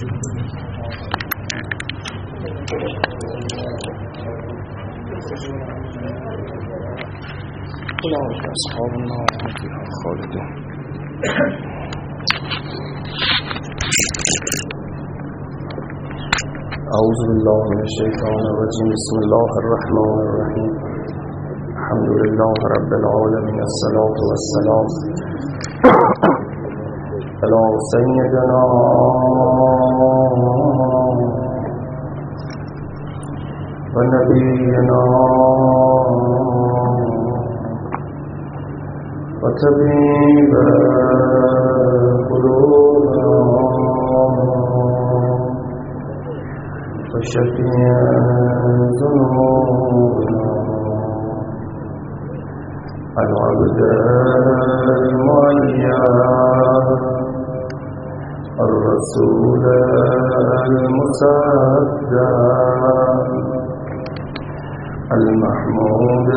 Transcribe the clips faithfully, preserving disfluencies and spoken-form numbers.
أولئك أصحاب النار هم فيها خالدون. أعوذ بالله من الشيطان الرجيم. بسم الله الرحمن الرحيم. الحمد لله رب العالمين. الصلاة والسلام على سيدنا ونبينا وطبيب قلوبنا وشفيع ذنوبنا العبد المعين الرسول المصدق المحمود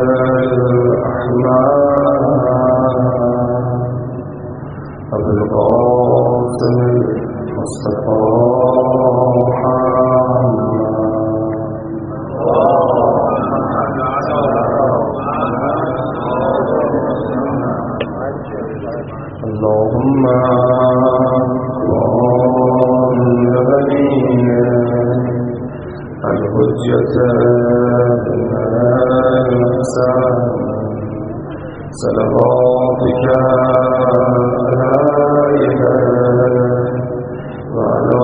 الأحمد أبو القاسم المصطفى اللهم الحجة صلواتك عليك وعلى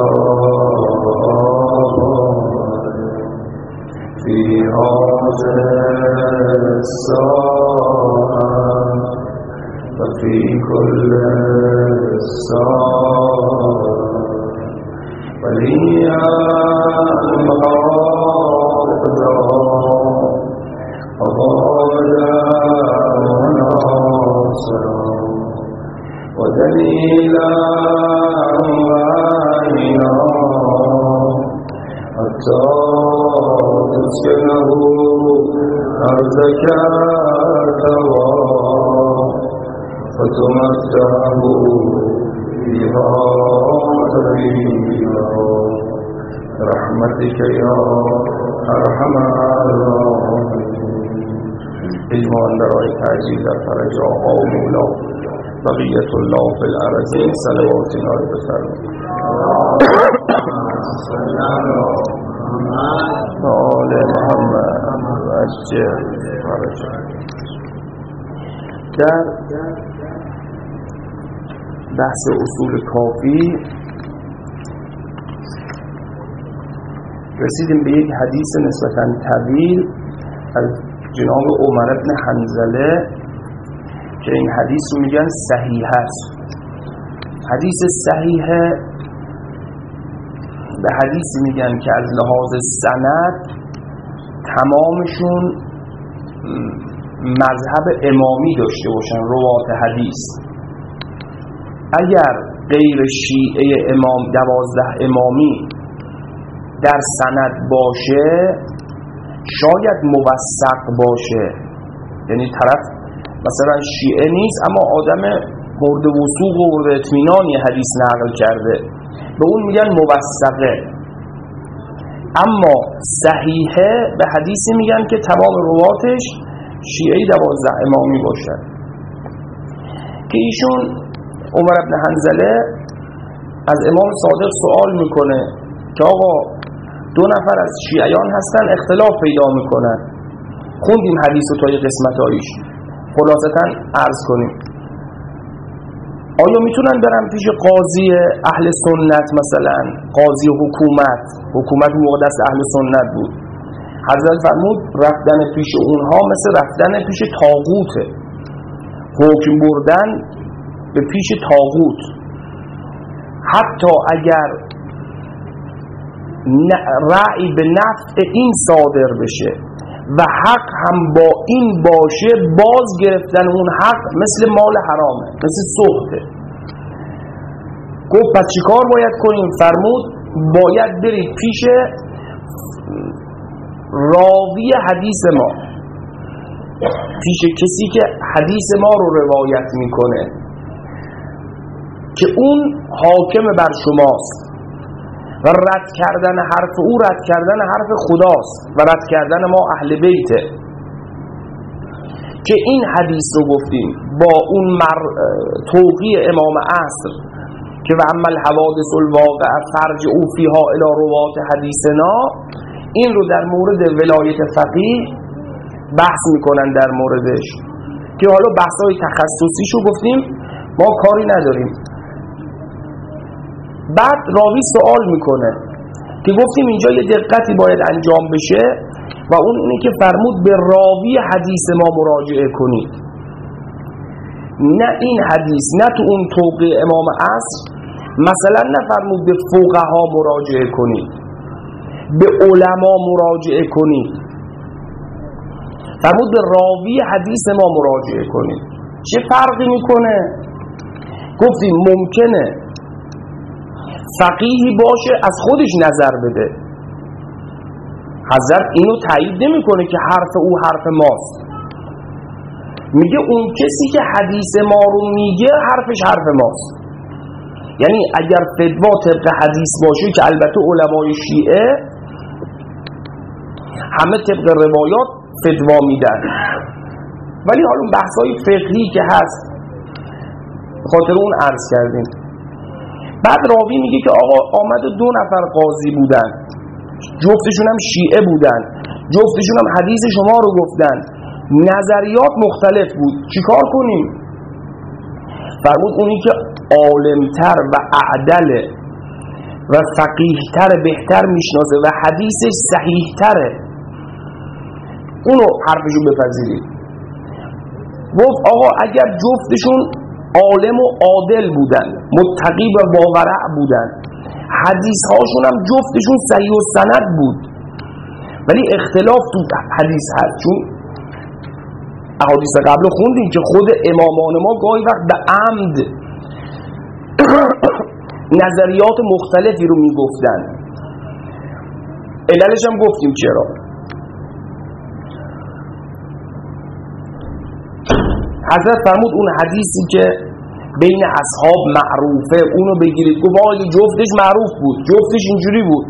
في هذا الساعة وفي كل ساعة وليا محافظا وضالا وناصرا ودليلا وعينا حتى تسكنه أرضك فتمتعه فيها طويلا برحمتك يا أرحم الراحمين. ایمان برای تعجیل در فرج آقا و مولا بقیت الله فی الارضین صلوات ناری بفرمایید. آل محمد عجل فرج. در بحث اصول کافی رسیدیم به یک حدیث نسبتاً طویل از جناب عمر بن حنظله که این حدیث رو میگن صحیح است. حدیث صحیح به حدیثی میگن که از لحاظ سند تمامشون مذهب امامی داشته باشن، روات حدیث. اگر غیر شیعه امام دوازده امامی در سند باشه شاید موثق باشه، یعنی طرف مثلا شیعه نیست اما آدم مورد وثوق و مورد اطمینان یه حدیث نقل کرده، به اون میگن موثقه. اما صحیحه به حدیثی میگن که تمام رواتش شیعه دوازده امامی باشن. که ایشون عمر بن حنظله از امام صادق سوال میکنه که آقا دو نفر از شیعیان هستن اختلاف پیدا میکنن، خوندیم حدیث و تا یه قسمت هایش، خلاصتاً عرض کنیم آیا میتونن برن پیش قاضی اهل سنت، مثلا قاضی حکومت حکومت موقع دست اهل سنت بود، حضرت فرمود رفتن پیش اونها مثل رفتن پیش طاغوته، حکم بردن به پیش طاغوت، حتی اگر رأی به نفع این صادر بشه و حق هم با این باشه، باز گرفتن اون حق مثل مال حرامه، مثل سخته. گفت پس چی کار باید کنیم؟ فرمود باید برید پیش راوی حدیث ما، پیش کسی که حدیث ما رو روایت میکنه که اون حاکم بر شماست. و رد کردن حرف او رد کردن حرف خداست و رد کردن ما اهل بیته. که این حدیث رو گفتیم با اون مر... توقیع امام عصر که و اما الحوادث الواقعه فرج او فیها الی روات حدیثنا، این رو در مورد ولایت فقیه بحث میکنن در موردش که حالا بحثای تخصصیشو گفتیم ما کاری نداریم. بعد راوی سوال میکنه که گفتیم اینجا یه دقتی باید انجام بشه و اون اینه که فرمود به راوی حدیث ما مراجعه کنید، نه این حدیث، نه تو اون توقیع امام عصر مثلا نفرمود به فقها مراجعه کنید، به علما مراجعه کنید، فرمود به راوی حدیث ما مراجعه کنید. چه فرقی میکنه؟ گفتیم ممکنه فقیهی باشه از خودش نظر بده، حضرت اینو تایید نمیکنه که حرف او حرف ماست، میگه اون کسی که حدیث ما رو میگه حرفش حرف ماست. یعنی اگر فتوا طبق حدیث باشه که البته علمای شیعه همه طبق روایات فتوا میدن، ولی حالا بحثای فقهی که هست خاطر اون عرض کردیم. بعد راوی میگه که آقا آمد دو نفر قاضی بودن، جفتشون هم شیعه بودن، جفتشون هم حدیث شما رو گفتن، نظریات مختلف بود، چیکار کنیم؟ فرمود اونی که عالمتر و اعدل و فقیهتر بهتر میشناسه و حدیثش صحیحتره اونو حرفشو بپذیرید. گفت آقا اگر جفتشون عالم و عادل بودن، متقی و باورع بودن، حدیث هاشون هم جفتشون صحیح و سند بود، ولی اختلاف تو حدیث هست، چون احادیث قبل خوندیم که خود امامان ما گاهی وقت به عمد نظریات مختلفی رو میگفتن. عللش هم گفتیم چرا. حضرت فرمود اون حدیثی که بین اصحاب معروفه اونو بگیرید. گفت آقا جفتش معروف بود، جفتش اینجوری بود.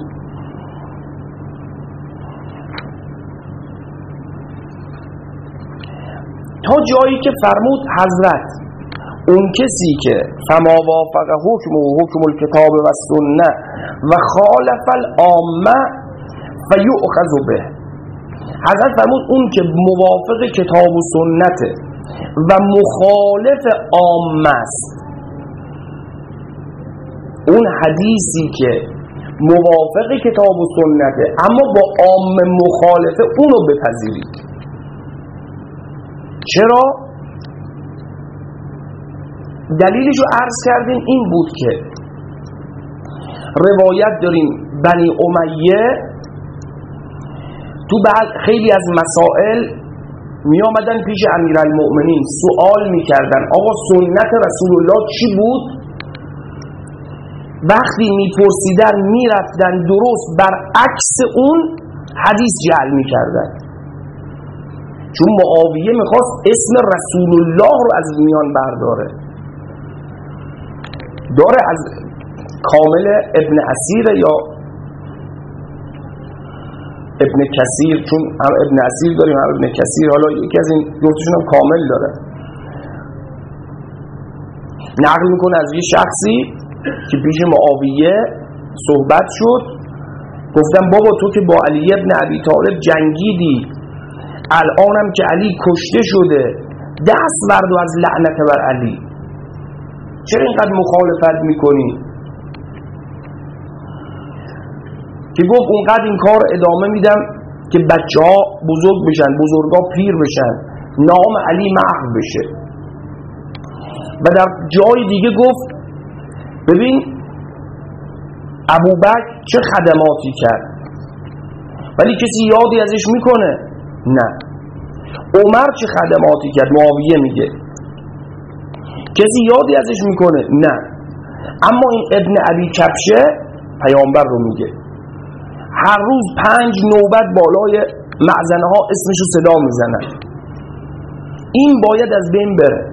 تا جایی که فرمود حضرت اون کسی که فما وافق حکم و حکم الکتاب و سنه و خالف العامه فیؤخذ به. حضرت فرمود اون که موافق کتاب و سنته و مخالف عامه است، اون حدیثی که موافق کتاب و سنته اما با عامه مخالفه اونو بپذیرید. چرا؟ دلیلش رو عرض کردیم این بود که روایت داریم بنی امیه تو بعد خیلی از مسائل می آمدن پیش امیرالمؤمنین سوال می کردن آقا سنت رسول الله چی بود؟ وقتی می پرسیدن می رفتن درست برعکس اون حدیث جعل می کردن، چون معاویه می خواست اسم رسول الله رو از میان برداره. داره از کامل ابن اسیر یا ابن کثیر، چون هم ابن اسیر داریم هم ابن کثیر، حالا یکی از این دوتاشون هم کامل داره، نقل میکنه از یه شخصی که پیش معاویه صحبت شد، گفتم بابا تو که با علی ابن ابی طالب جنگیدی، الانم که علی کشته شده دست بردو از لعنت بر علی، چرا اینقدر مخالفت میکنی؟ که گفت اونقدر این کار ادامه میدم که بچه ها بزرگ بشن، بزرگا پیر بشن، نام علی محو بشه. و در جای دیگه گفت ببین ابوبکر چه خدماتی کرد ولی کسی یادی ازش میکنه؟ نه. عمر چه خدماتی کرد؟ معاویه میگه کسی یادی ازش میکنه؟ نه. اما این ابن ابی کبشه پیامبر رو میگه، هر روز پنج نوبت بالای معزنه ها اسمشو صدا میزنن، این باید از بین بره.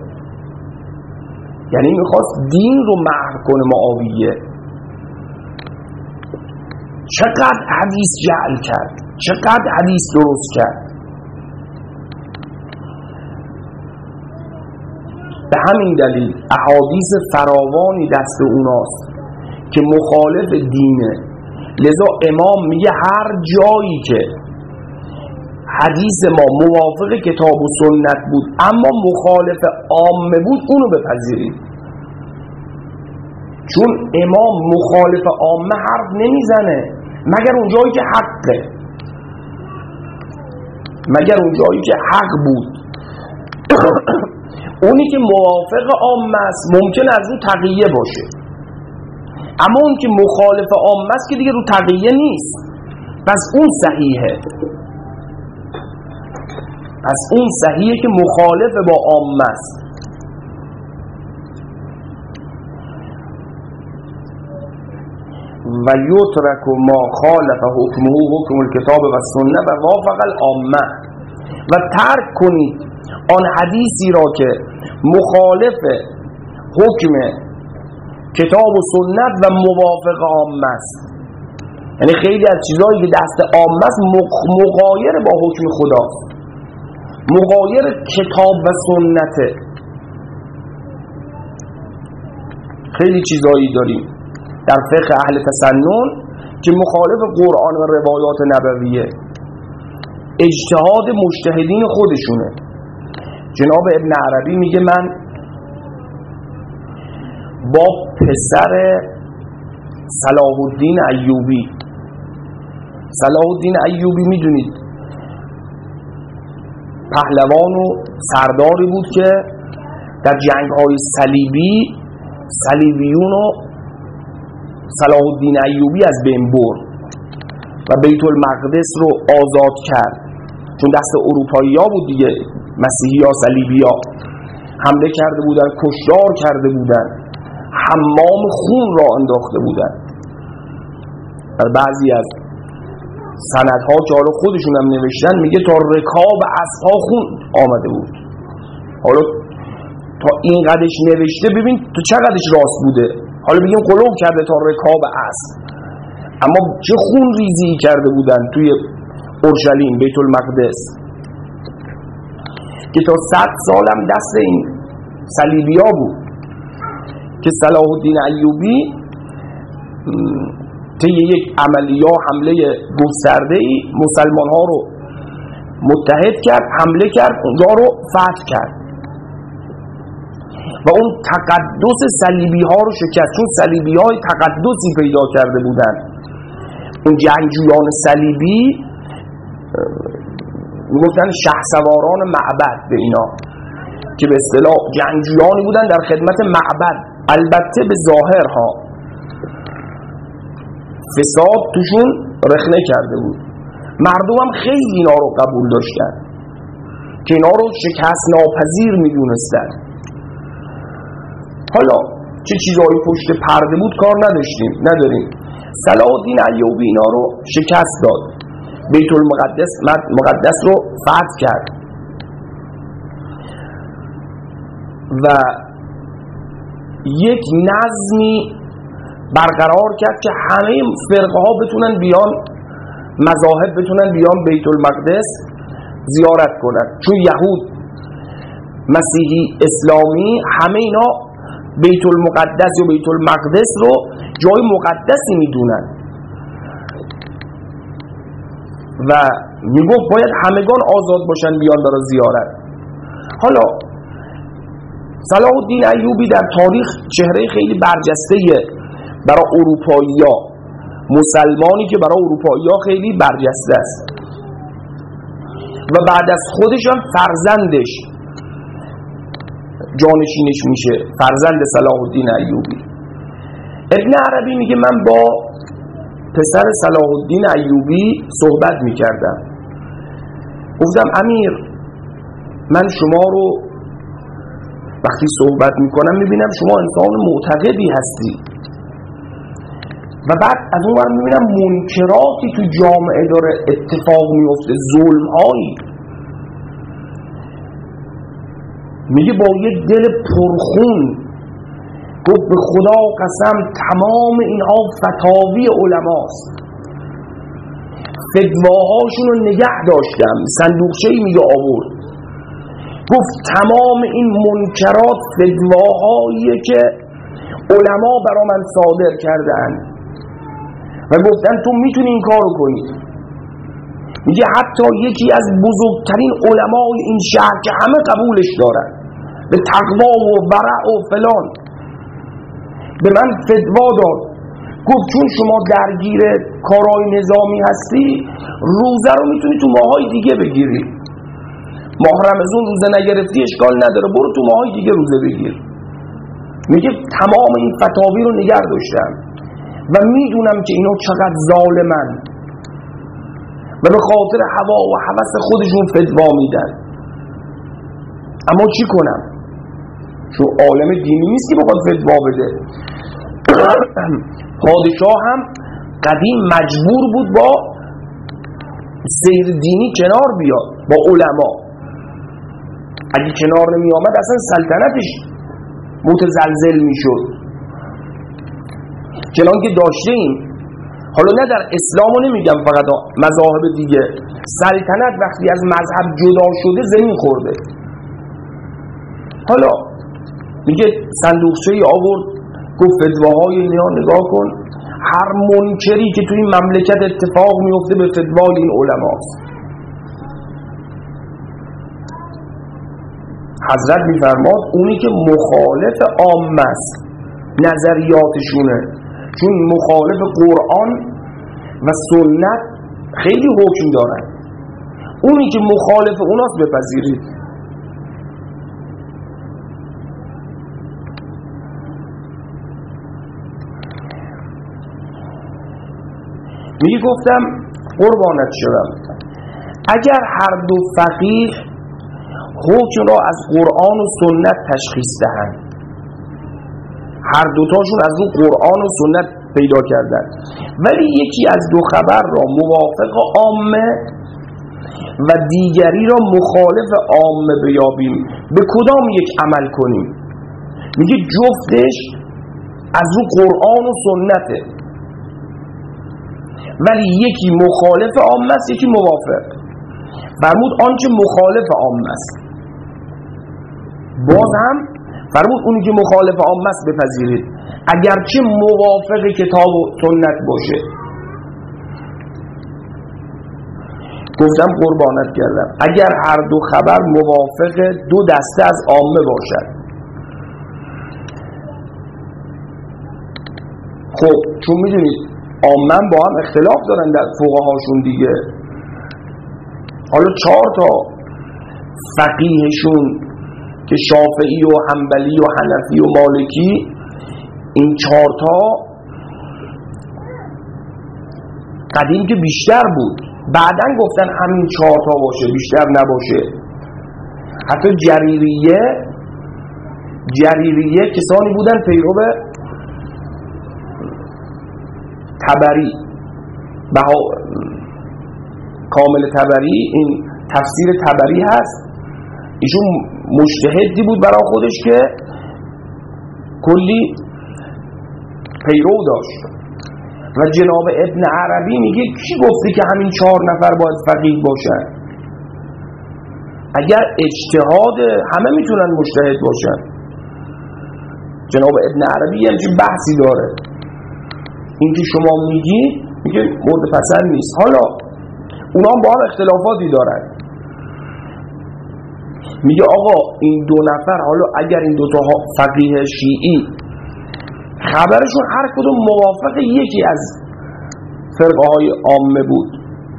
یعنی میخواست دین رو محو کنه معاویه. چقدر حدیث جعل کرد، چقدر حدیث درست کرد. به همین دلیل احادیث فراوانی دست اوناست که مخالف دینه. لذا امام میگه هر جایی که حدیث ما موافق کتاب و سنت بود اما مخالف عامه بود اونو بپذیریم، چون امام مخالف عامه حرف نمیزنه مگر اون جایی که حقه، مگر اون جایی که حق بود. اونی که موافق عامه است ممکن از رو تقیه باشه، اما اون که مخالف عامه است که دیگه رو تقیه نیست، پس اون صحیحه، پس اون صحیحه که مخالف با عامه است. و یترک ما خالف حکمه حکم الکتاب و سنت و وافق العامه، و ترک کنید آن حدیثی را که مخالف حکم کتاب و سنت و موافق عامه است. یعنی خیلی از چیزهایی که دست عامه است مغایر با حکم خداست، مغایر کتاب و سنته. خیلی چیزهایی داریم در فقه اهل تسنن که مخالف قرآن و روایات نبویه، اجتهاد مجتهدین خودشونه. جناب ابن عربی میگه من با پسر صلاح الدین ایوبی، صلاح الدین ایوبی میدونید پهلوان و سرداری بود که در جنگ‌های صلیبی صلیبیون و صلاح الدین ایوبی از بین برد و بیت المقدس رو آزاد کرد، چون دست اروپایی‌ها بود دیگه، مسیحی‌ها صلیبی‌ها حمله کرده بودن، کشتار کرده بودن، حمام خون را انداخته بودن. در بعضی از سندها که حالا خودشون هم نوشتن میگه تا رکاب اسب‌ها خون آمده بود. حالا تا این قدش نوشته ببین تو چقدرش راست بوده، حالا بگیم قلوب کرده تا رکاب اسب، اما چه خون ریزی کرده بودن توی اورشلیم بیت المقدس که تا صد سالم دست این صلیبی‌ها بود که صلاح الدین ایوبی طی یک عملیه حمله گسترده‌ای مسلمان‌ها رو متحد کرد، حمله کرد، اونجا رو فتح کرد و اون تقدس صلیبی‌ها رو شکست، چون صلیبی‌ها تقدسی پیدا کرده بودن. اون جنگجویان صلیبی میگفتن شهسواران معبد به اینا، که به اصطلاح جنگجویانی بودن در خدمت معبد، البته به ظاهر ها فساد توشون رخنه کرده بود، مردم هم خیلی اینا رو قبول داشتن که اینا رو شکست ناپذیر میدونستن. حالا چه چیزایی پشت پرده بود کار نداشتیم نداریم. صلاح الدین ایوبی اینا رو شکست داد، بیت المقدس مقدس رو فتح کرد و یک نظمی برقرار کرد که همه فرقه ها بتونن بیان، مذاهب بتونن بیان بیت المقدس زیارت کنن، چون یهود، مسیحی، اسلامی همه اینا بیت المقدس یا بیت المقدس رو جای مقدسی میدونن و میگفت باید همگان آزاد باشن بیان برای زیارت. حالا صلاح الدین ایوبی در تاریخ چهره خیلی برجسته‌ایه برای اروپایی‌ها، مسلمانی که برای اروپایی‌ها خیلی برجسته است و بعد از خودش هم فرزندش جانشینش میشه، فرزند صلاح الدین ایوبی. ابن عربی میگه من با پسر صلاح الدین ایوبی صحبت میکردم، گفتم امیر من شما رو وقتی صحبت میکنم میبینم شما انسان معتقدی هستی و بعد از اون ور میبینم منکراتی تو جامعه داره اتفاق میفته، ظلم هایی. میگه با یک دل پرخون گفت به خدا قسم تمام اینها فتاوی علماست، فتواهاشون رو نگه داشتم. صندوقچه‌ای میگه آورد، گفت تمام این منکرات فتواهاییه که علما برا من صادر کردن و گفتن تو میتونی این کارو کنی. میگه حتی یکی از بزرگترین علمای این شهر که همه قبولش دارن به تقوا و ورع و فلان، به من فتوا داد، گفت چون شما درگیر کارهای نظامی هستی روزه رو میتونی تو ماهای دیگه بگیری، ماه رمضان روزه نگرفتی اشکال نداره، برو تو ماهای دیگه روزه بگیر. میگه تمام این فتاوی رو نگه داشتم و میدونم که اینا چقدر ظالمن و به خاطر هوا و هوس خودشون فتوا میدن، اما چی کنم؟ چون عالم دینی نیست که بخواد فتوا بده. پادشاه هم قدیم مجبور بود با سیر دینی کنار بیاد، با علما. اگه کنار نمی آمد اصلا سلطنتش متزلزل می شد. چنان که داشتیم، حالا نه در اسلام رو نمیگم، فقط مذاهب دیگه، سلطنت وقتی از مذهب جدا شده زمین خورده. حالا میگه صندوقچه‌ای آورد، گفت فتواهای اینا نگاه کن، هر منکری که توی این مملکت اتفاق میفته به فتوای این علماست. حضرت میفرماد اونی که مخالف عامه است نظریاتشونه، چون مخالف قرآن و سنت خیلی حکم دارن، اونی که مخالف اوناست بپذیرید. میگه گفتم قربانت شدم، اگر هر دو فقیه حکم را از قرآن و سنت تشخیص دهند، هر دوتاشون از اون قرآن و سنت پیدا کردن، ولی یکی از دو خبر را موافق عامه و دیگری را مخالف عامه بیابیم، به کدام یک عمل کنیم؟ میگه جفتش از اون قرآن و سنته، ولی یکی مخالف عامه است یکی موافق. فرمود آنچه مخالف عامه است، باز هم فرمود اونی که مخالف عامه است بپذیرید اگرچه موافق کتاب و سنت باشه. گفتم قربانت کردم اگر هر دو خبر موافق دو دسته از عامه باشد. خب چون میدونید عامه با هم اختلاف دارن در فقهاشون دیگه، حالا چهار تا فقیهشون که شافعی و حنبلی و حنفی و مالکی، این چهار تا قدیم که بیشتر بود، بعدن گفتن همین چهار تا باشه بیشتر نباشه. حتی جریریه جریریه کسانی بودن پیرو طبری، بها کامل طبری، این تفسیر طبری هست، ایشون مجتهدی بود برای خودش که کلی پیرو داشت. و جناب ابن عربی میگه کی گفته که همین چهار نفر باید فقیه باشن؟ اگر اجتهاد همه میتونن مجتهد باشن. جناب ابن عربی همچین بحثی داره، این که شما میگی میگه مورد پسند نیست. حالا اونا هم با هم اختلافاتی دارن. میگه آقا این دو نفر، حالا اگر این دو تا فقیه شیعی خبرشون هر کدوم موافق یکی از فرقه های عامه بود،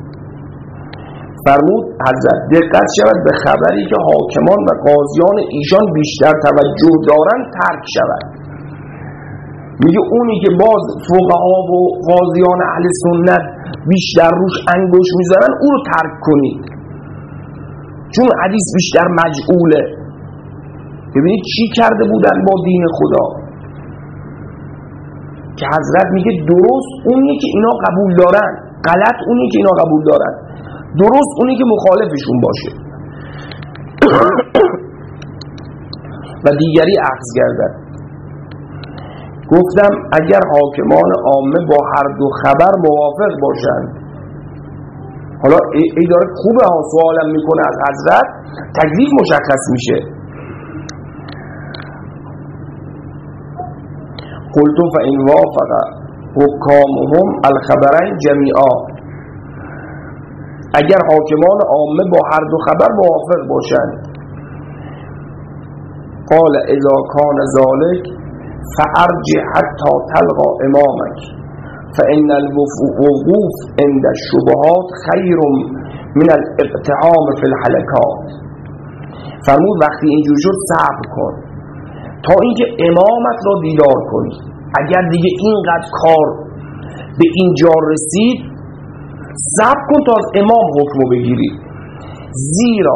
فرمود حضرت دقت شود به خبری که حاکمان و قاضیان ایشان بیشتر توجه دارن ترک شود. میگه اونی که باز فقها و قاضیان اهل سنت بیشتر روش انگوش میذارن اون رو ترک کنید، چون حدیث بیشتر مجعوله. ببینید چی کرده بودن با دین خدا، که حضرت میگه درست اونی که اینا قبول دارن، غلط اونی که اینا قبول دارن، درست اونی که مخالفشون باشه. و دیگری اخذ گردد. گفتم اگر حاکمان عامه با هر دو خبر موافق باشند، حالا ای داره خوبه ها، سوالم میکنه از حضرت، تکلیف مشخص میشه. قلت فإن وافق حکامهم الخبرین جمیعا، اگر حاکمان عامه با هر دو خبر موافق باشند. قال اذا کان ذلك فارجع حتی تلقى امامک فإن الوقوف عند الشبهات خیر من الاقتحام في الحلقات. فرمود وقتی اینجور شد صبر کن تا اینکه امامت را دیدار کنی. اگر دیگه اینقدر کار به اینجا رسید صبر کن تا از امام حکمو بگیری، زیرا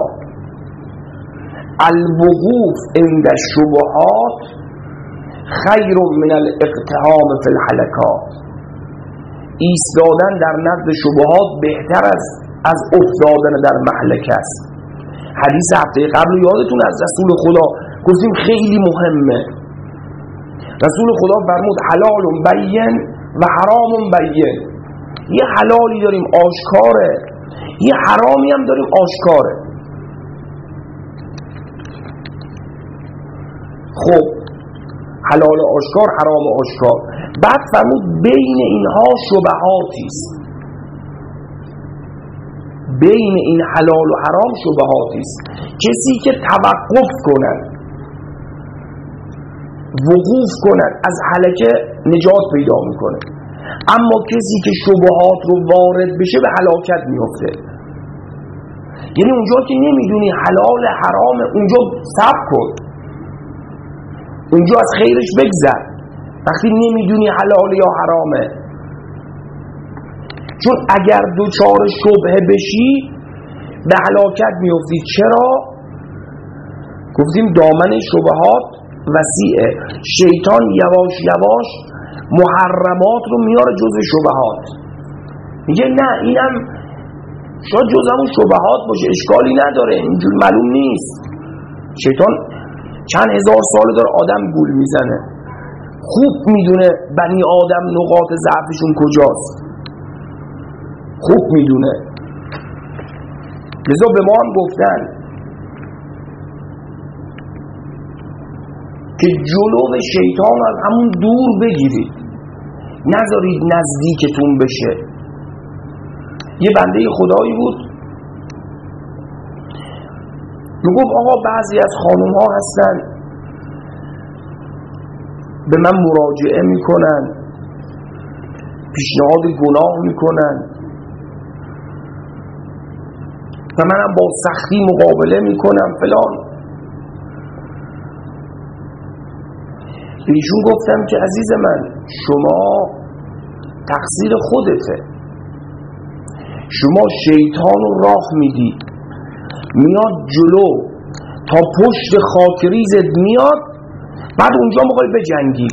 الوقوف عند الشبهات خیر من الاقتحام في الحلقات. ایستادن در نزد شبهات بهتر از از افتادن در محلک است. حدیث هفته قبل یادتون از رسول خدا گفتیم خیلی مهمه. رسول خدا فرمود حلال بین و حرام بین. یه حلالی داریم آشکاره، یه حرامی هم داریم آشکاره. خب حلال آشکار، حرام آشکار. بعد فرمود بین اینها شبهاتی است، بین این حلال و حرام شبهاتی است. کسی که توقف کند، وقوف کند، از هلکه نجات پیدا میکنه، اما کسی که شبهات رو وارد بشه به هلاکت میفته. یعنی اونجا که نمیدونی حلال حرام اونجا صبر کن، اونجا از خیرش بگذر وقتی نمیدونی حلال یا حرامه. چون اگر دوچار شبهه بشی به هلاکت میفتی. چرا؟ گفتیم دامن شبهات وسیعه. شیطان یواش یواش محرمات رو میاره جزء شبهات، میگه نه اینم شاید جزء همون شبهات باشه، اشکالی نداره، اینجور معلوم نیست. شیطان چند هزار ساله داره آدم گول میزنه، خوب میدونه بنی آدم نقاط ضعفشون کجاست، خوب میدونه. لذا به ما هم گفتن که جلو شیطان از همون دور بگیرید، نذارید نزدیکتون بشه. یه بنده خدایی بود میگفت آقا بعضی از خانوم ها هستن به من مراجعه میکنن، پیشنهاد گناه میکنن و منم با سختی مقابله میکنم فلان. به ایشون گفتم که عزیز من شما تقصیر خودته، شما شیطان رو راه میدی، میاد جلو تا پشت خاکریزت میاد، بعد اونجا میخوای بجنگی.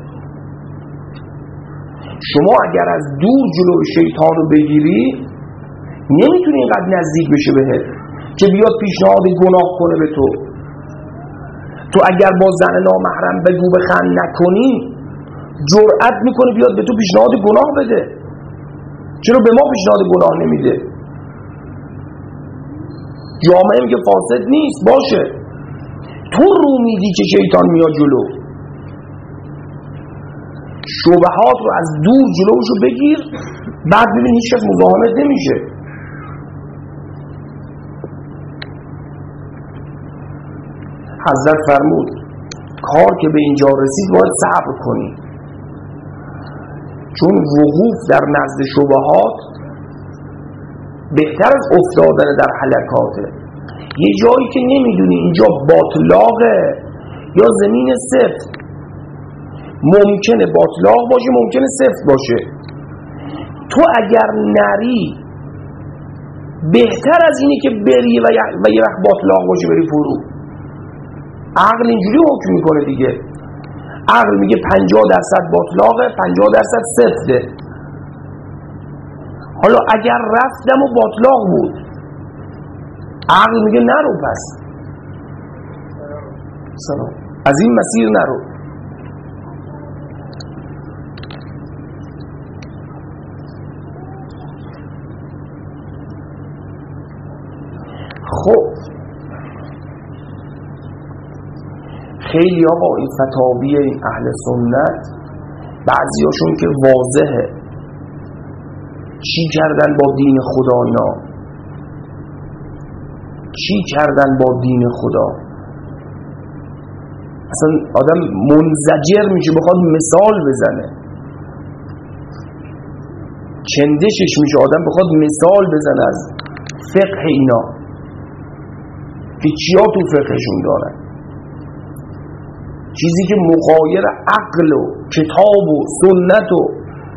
شما اگر از دور جلو شیطان رو بگیری نمیتونی اینقدر نزدیک بشه بهت که بیاد پیشنهاد گناه کنه به تو. تو اگر با زن نامحرم بگو بخند نکنی جرأت میکنه بیاد به تو پیشنهاد گناه بده. چرا به ما پیشنهاد گناه نمیده؟ جامعه میگه فاسد نیست، باشه، تو رو میدی که شیطان میاد جلو. شبهات رو از دور جلوشو بگیر، بعد ببین هیچ کس مزاحمت نمیشه. حضرت فرمود کار که به اینجا رسید باید صبر کنی، چون وقوف در نزد شبهات بهتر از افتادن در حلقاته. یه جایی که نمیدونی اینجا باطلاقه یا زمین سفت، ممکنه باطلاق باشه ممکنه سفت باشه. تو اگر نری بهتر از اینه که بری و یه وقت باطلاق باشه بری فرو. عقل اینجوری حکم میکنه دیگه. عقل میگه پنجاه درصد باطلاقه، پنجاه درصد سفته. حالا اگر رفتم و باطلاق بود، عقل میگه نرو، پس سلام از این مسیر نرو. خب خیلی ها با این فتاوی این اهل سنت، بعضی هاشون که واضحه چی کردن با دین خدا، اینا چی کردن با دین خدا، اصلا آدم منزجر میشه بخواد مثال بزنه، چندشش میشه آدم بخواد مثال بزنه از فقه اینا که چیا تو فقهشون دارن، چیزی که مغایر عقل و کتاب و سنت و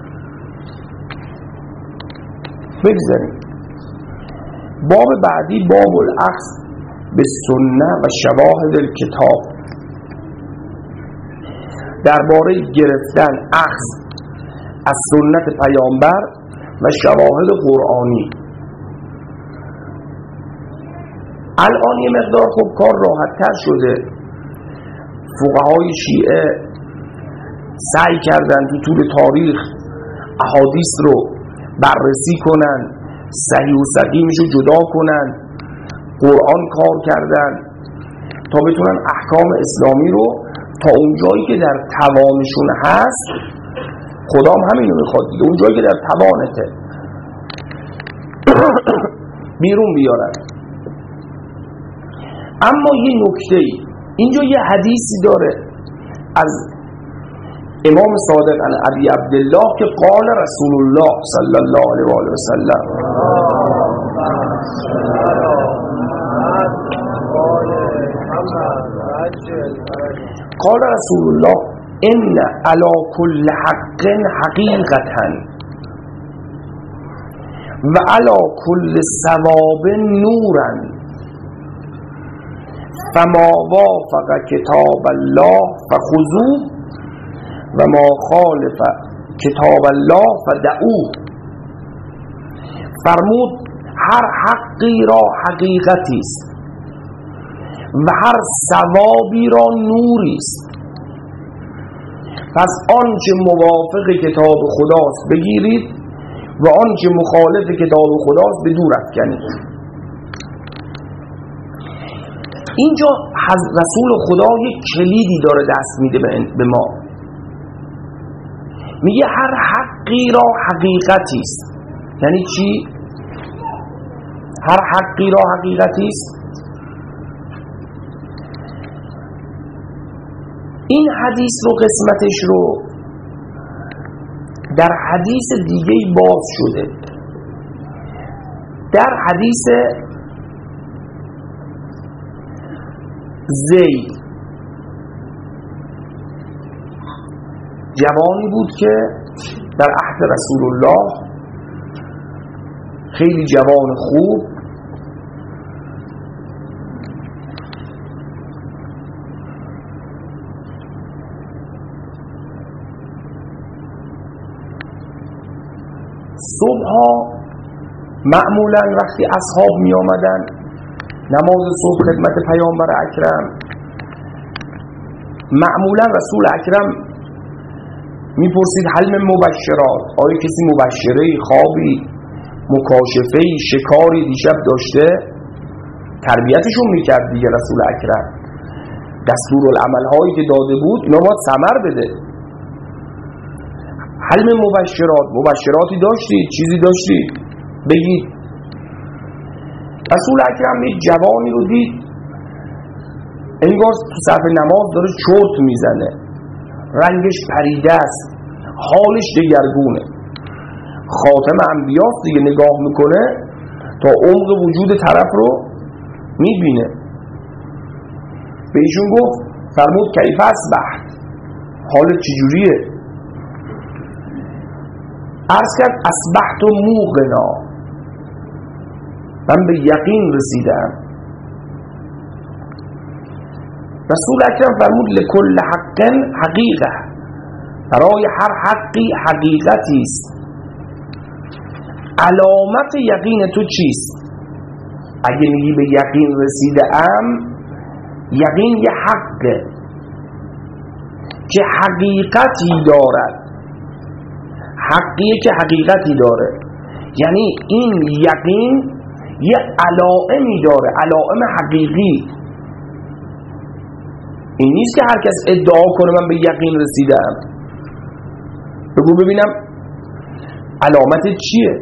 بگذاریم. باب بعدی باب الاخذ به سنت و شواهد الکتاب، درباره گرفتن اخذ از سنت پیامبر و شواهد قرآنی. الان یه مقدار خوب کار راحت تر شده، فقهای شیعه سعی کردن تو طول تاریخ احادیث رو بررسی کنن، صحیح و سقیمش رو جدا کنن، قرآن کار کردن تا بتونن احکام اسلامی رو تا اونجایی که در توانشون هست، خدا هم همین رو میخواد دیگه، اونجایی که در توانته بیرون بیارن. اما یه نکته، اینجا یه حدیثی داره از امام صادق عن ابی عبدالله که قال رسول الله صلی الله علیه و آله و سلم، قال رسول الله ان علی کل حق حقیقتا و علی کل ثواب نورا فما وافق کتاب الله فخذوه و ما خالف کتاب الله فدعوه. فرمود هر حقی را حقیقتی است و هر ثوابی را نوری است، پس آنچه موافق کتاب خداست بگیرید و آنچه مخالف کتاب خداست به دور افکنید. اینجا رسول خدا یک کلیدی داره دست میده به ما، میگه هر حقی را حقیقتی است. یعنی چی؟ هر حقی را حقیقتی است. این حدیث رو قسمتش رو در حدیث دیگه باز شده، در حدیث زید، جوانی بود که در عهد رسول الله خیلی جوان خوب، صبحا معمولا وقتی اصحاب می آمدن نماز صبح خدمت پیامبر اکرم، معمولا رسول اکرم میپرسید هل من مبشرات، آیا کسی مبشره، خوابی، مکاشفه، شکاری دیشب داشته؟ تربیتشون میکرد دیگه رسول اکرم، دستورالعمل هایی که داده بود اینا باید ثمر بده. هل من مبشرات، مبشراتی داشتید، چیزی داشتید بگید. رسول اکرم یک جوانی رو دید انگار تو صف نماز داره چرت میزنه، رنگش پریده است، حالش دگرگونه، خاتم انبیاست دیگه، نگاه میکنه تا عمق وجود طرف رو میبینه. به ایشون گفت، فرمود کیف اصبحت، حالت چجوریه؟ عرض کرد اصبحت موقنا، من به یقین رسیدم. رسول اکرم فرمود لکل حق حقیقه، برای هر حقی حقیقتی است. علامت یقین تو چیست؟ اگه میگی به یقین رسیده ام، یقین یه حقه که حقیقتی دارد، حقیه که حقیقتی داره. یعنی این یقین یه علائمی داره، علائم حقیقی. این نیست که هر کس ادعا کنه من به یقین رسیدم. بگو ببینم علامت چیه؟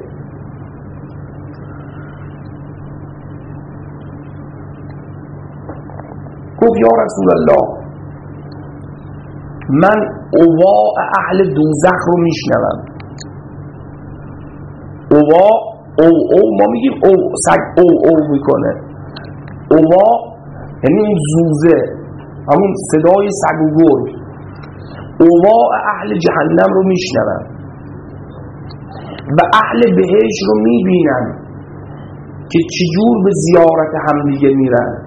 گفت یا رسول الله من اواء اهل دوزخ رو میشنوم. اواء او او ما میگیم او سگ او او میکنه. اواء یعنی اون زوزه، همون صدای سگ و گرگ. اواء اهل جهنم رو میشنوم و اهل بهشت رو میبینم که چجور به زیارت همدیگه میرن.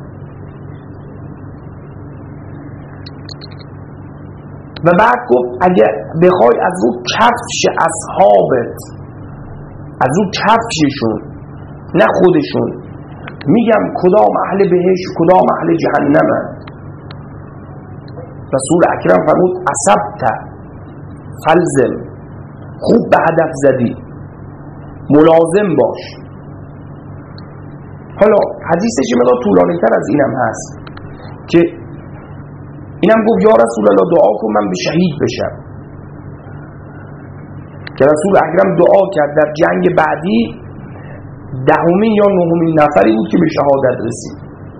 و بعد گفت اگه بخوای از رو کفش اصحابت، از رو کفششون نه خودشون، میگم کدام اهل بهشت کدام اهل جهنمه. رسول اکرم فرمود اصبت فلزم، خوب به هدف زدی، ملازم باش. حالا حدیثش مقدار طولانی تر از اینم هست که اینم گفت یا رسول الله دعا کن من به شهید بشم، که رسول اکرم دعا کرد در جنگ بعدی دهمین یا نهمین نفری بود که به شهادت رسید.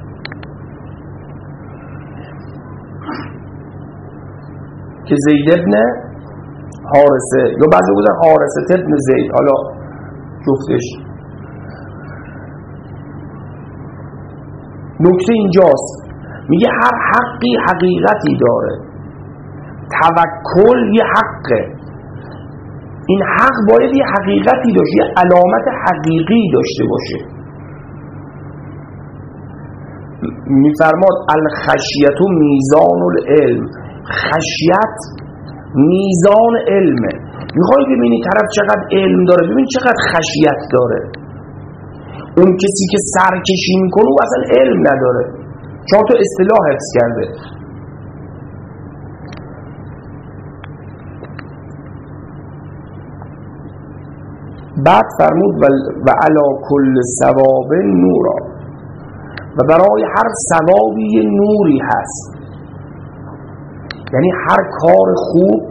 که زید ابن حارثه یا بعضی بودن حارثه ابن زید، حالا جفتش. نکته اینجاست، میگه هر حقی حقیقتی داره، توکل یه حقه. این حق باید یه حقیقتی داشته، یه علامت حقیقی داشته باشه. میفرماد الخشیت و میزان العلم، خشیت میزان علمه. میخوای ببینی طرف چقدر علم داره، ببین چقدر خشیت داره. اون کسی که سرکشی میکنه او اصلا علم نداره، چون تو اصطلاح حفظ کرده. بعد فرمود و علی کل ثواب نورا، و برای هر ثوابی نوری هست. یعنی هر کار خوب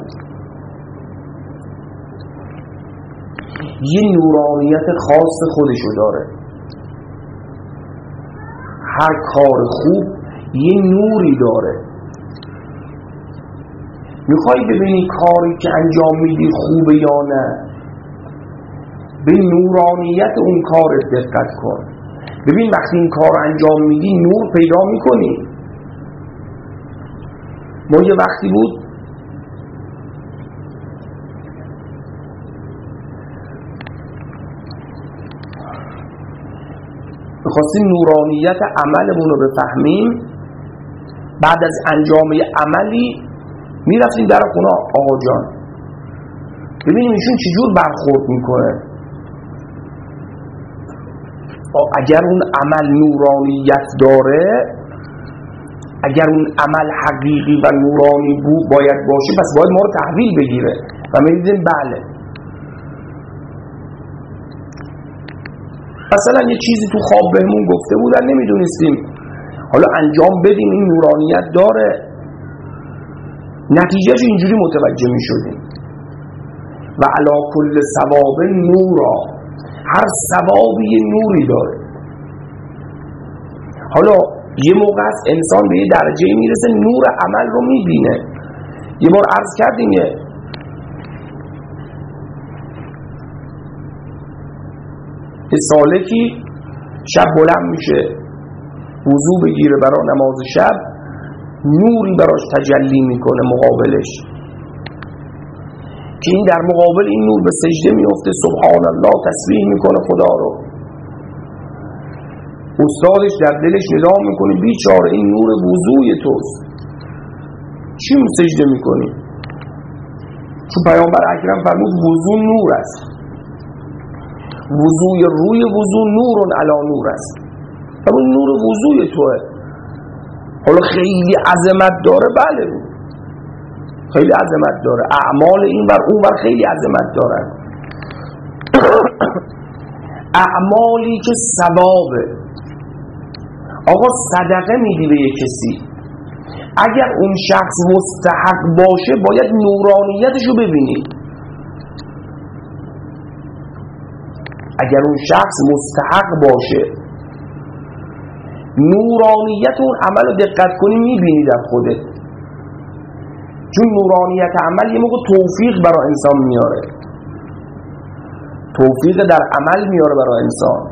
یه نورانیت خاص خودشو داره. هر کار خوب یه نوری داره. میخوای ببینی کاری که انجام میدی خوبه یا نه، به نورانیت اون کار دقت کن. ببین وقتی این کار انجام میدی نور پیدا میکنی. ما یه وقتی بود میخواستیم نورانیت عملمون رو بفهمیم. بعد از انجام عملی میرفتیم در خونه آقا جان ببینیم ایشون چجور برخورد میکنه. اگر اون عمل نورانیت داره، اگر اون عمل حقیقی و نورانی بود باید باشه، پس باید ما رو تحویل بگیره. و میدیدیم بله مثلا یه چیزی تو خواب بهمون گفته بودن نمیدونستیم، حالا انجام بدیم این نورانیت داره، نتیجهش اینجوری متوجه میشدیم. و علی کل ثواب نورا، هر ثوابی یه نوری داره. حالا یه موقع از انسان به یه درجه میرسه نور عمل رو میبینه. یه بار عرض کردیم یه سالکی شب بلند میشه وضو بگیره برای نماز شب، نوری براش تجلی میکنه مقابلش که این در مقابل این نور به سجده میفته، سبحان الله تسبیح میکنه خدا رو. استادش در دلش ندا میکنه بیچاره این نور وضوی توست، چی سجده میکنی؟ چون پیامبر اکرم فرمود وضو نور است، وضوی روی وضو نورون علی نور است. اون نور وضوی توه. حالا خیلی عظمت داره، بله خیلی عظمت داره، اعمال این بر اون بر خیلی عظمت دارن. اعمالی که ثوابه. آقا صدقه میدی به یک کسی، اگر اون شخص مستحق باشه باید نورانیتشو ببینی. اگر اون شخص مستحق باشه، نورانیت اون عمل رو دقت کنی میبینی در خودت، چون نورانیت عمل یه موقع توفیق برای انسان میاره، توفیق در عمل میاره برای انسان.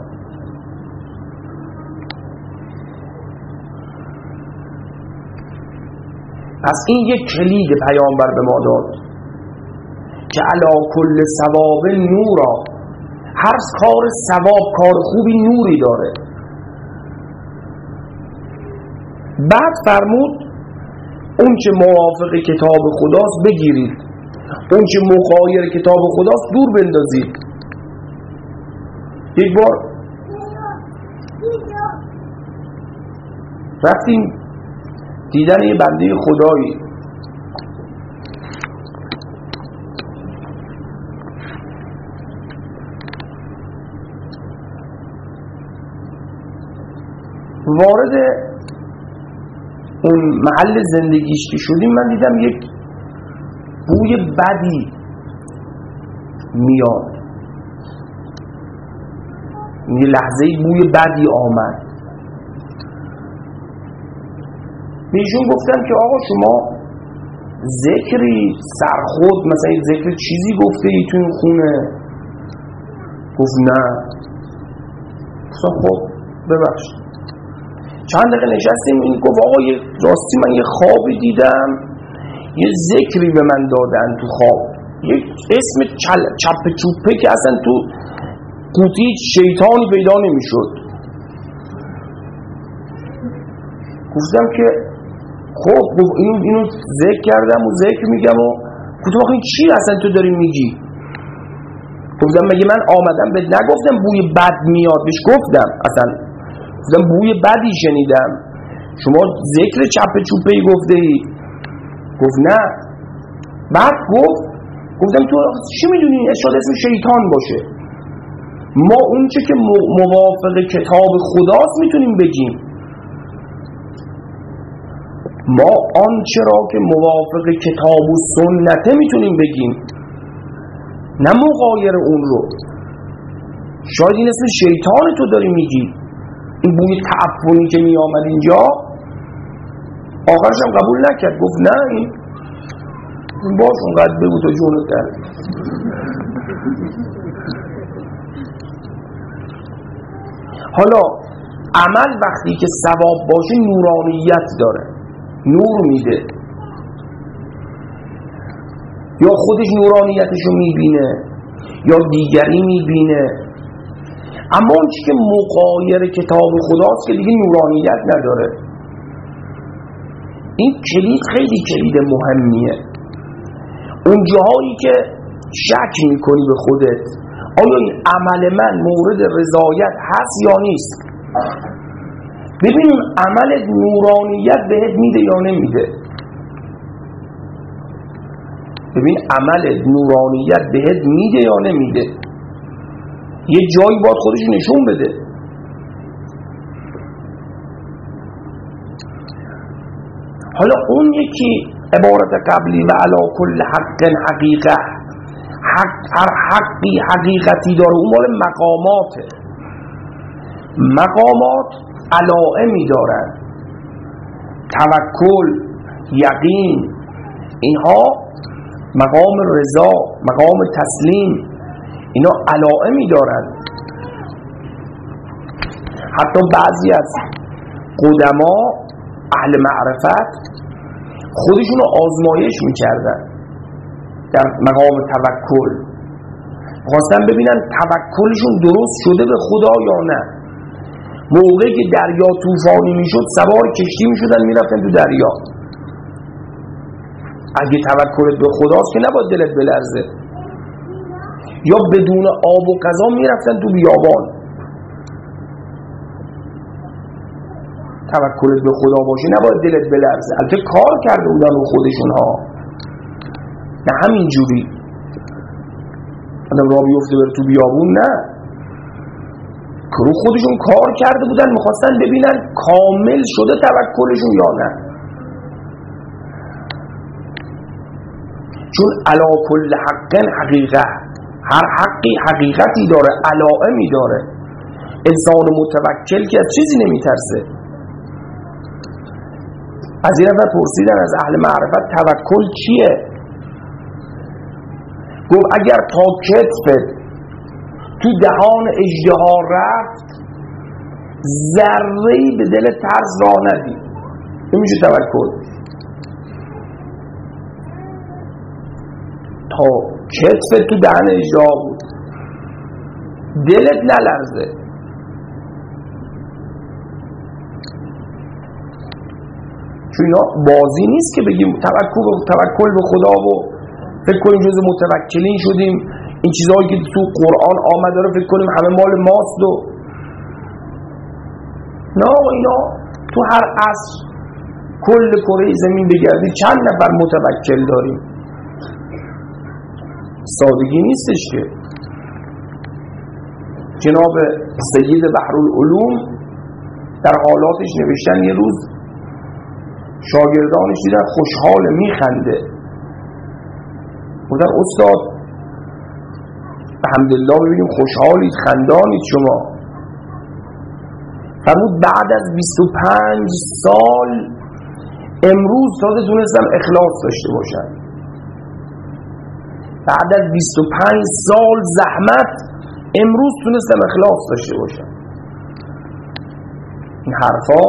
پس این یک کلید پیامبر به ما داد که علی کل ثواب نورا، هر کار ثواب، کار خوبی نوری داره. بعد فرمود اون چه موافق کتاب خداست بگیرید، اون چه مغایر کتاب خداست دور بندازید. یک بار رفتیم دیدن یه بنده خدایی، وارد اون محل زندگیش که شدیم من دیدم یک بوی بدی میاد، یه لحظه بوی بدی آمد. بهشون گفتم که آقا شما ذکری سرخود مثلا ذکر چیزی گفته ای تو این خونه؟ گفت نه. گفتم خب ببخشید. چند دقیقه نشستیم، این گفت آقا یه راستی من یه خوابی دیدم، یه ذکری به من دادن تو خواب، یک اسم چل... چپ چوپه که اصلا تو قوطی شیطانی پیدا نمیشد. گفتم که خب اینو اینو ذکر کردم و ذکر میگم و گفتم آخه این چی اصلا تو داری میگی؟ گفتم مگه من آمدم بهت نگفتم بوی بد میاد؟ بهش گفتم اصلا گفتم بوی بدی شنیدم، شما ذکر چپ چوپه ای گفته ای؟ گفت نه. بعد گفت گفتم تو چی میدونی؟ شاید اسم شیطان باشه. ما اون چه که موافق کتاب خداست میتونیم بگیم، ما آنچه را که موافق کتاب و سنته میتونیم بگیم، نه مغایر اون رو. شاید این اسم شیطان تو داری میگی. این بوی تعفنی که می آمد اینجا آخرش هم قبول نکرد، گفت نه این باش اونقدر بگو تا جونت در. حالا عمل وقتی که ثواب باشه نورانیت داره، نور میده، یا خودش نورانیتشو میبینه یا دیگری میبینه. اما اون چی که مغایر کتاب خداست که دیگه نورانیت نداره. این کلید خیلی کلید مهمیه. اون جاهایی که شک میکنی به خودت آیا این عمل من مورد رضایت هست یا نیست، ببین عمل نورانیت بهت میده یا نمیده. ببین عمل نورانیت بهت میده یا نمیده. یه جایی باید خودش نشون بده. حالا اون یکی عبارت قبلی و علی کل حق حقیقه، حق هر حقی حقیقتی داره، اون مال مقاماته. مقامات علائمی دارن، توکل، یقین، اینها مقام رضا، مقام تسلیم، اینا علائمی دارن. حتی بعضی از قدما اهل معرفت خودشون رو آزمایش میکردن در مقام توکل، خواستن ببینن توکلشون درست شده به خدا یا نه. موقعی که دریا طوفانی میشد سوار کشتی میشدن میرفتن تو دریا. اگه توکلت به خداست که نباید دلت بلرزه. یا بدون آب و غذا میرفتن تو بیابان. توکلت به خدا باشه نباید دلت بلرزه. البته کار کرده بودن رو خودشون ها، نه همین جوری آدم را بیفته بره تو بیابون، نه. رو خودشون کار کرده بودن، میخواستن ببینن کامل شده توکلشون یا نه. چون علا کل حق حقیقه، هر حقی حقیقتی داره، علائمی داره. انسان متوکل که از چیزی نمیترسه. از این نفر پرسیدن از اهل معرفت توکل چیه؟ گفت اگر تا کتفت تو دهان اژدها رفت ذره‌ای به دل ترس راه ندی، این میشه توکل. تا کتفت تو دهان اژدها بود دلت نلرزه. چون اینا بازی نیست که بگیم توکل توکل به خدا و فکر کنیم جز متوکلین شدیم، این چیزهایی که تو قرآن آمده رو فکر کنیم همه مال ماست و نه. اینا تو هر عصر کل کره زمین بگردی چند نفر متوکل داریم. سادگی نیستش که. جناب سید بحرالعلوم در حالاتش نوشتن یه روز شاگردانش دیدن خوشحال میخنده، بودن استاد الحمدلله ببینیم خوشحالید خندانید شما. فرمود بعد از بیست و پنج سال امروز تازه تونستم اخلاص داشته باشم. بعد از بیست و پنج سال زحمت امروز تونستم اخلاص داشته باشم. این حرفا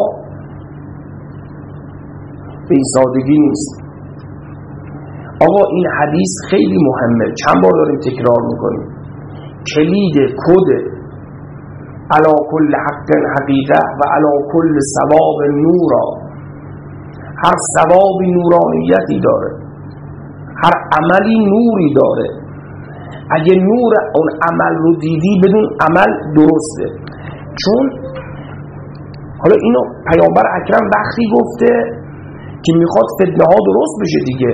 به این سادگی نیست. آقا این حدیث خیلی مهمه، چند بار داریم تکرار میکنیم. کلید کد علا کل حق حقیقه و علا کل ثواب نورا. هر ثوابی نورانیتی داره، هر عملی نوری داره. اگه نور اون عمل رو دیدی بدون عمل درسته. چون حالا اینو پیامبر اکرم وقتی گفته که میخواد فتنه ها درست بشه دیگه.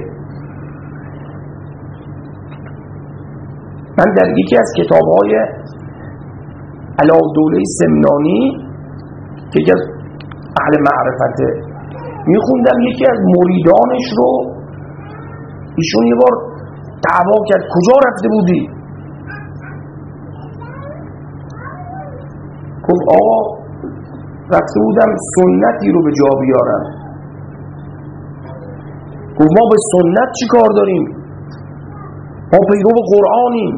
من در یکی از کتاب‌های علادوله سمنانی که یکی از اهل معرفته میخوندم، یکی از مریدانش رو ایشون یه بار دعوا کرد کجا رفته بودی؟ گفت آقا رفته بودم سنتی رو به جا بیارم. گفت ما به سنت چی کار داریم؟ ما پیرو قرآنیم.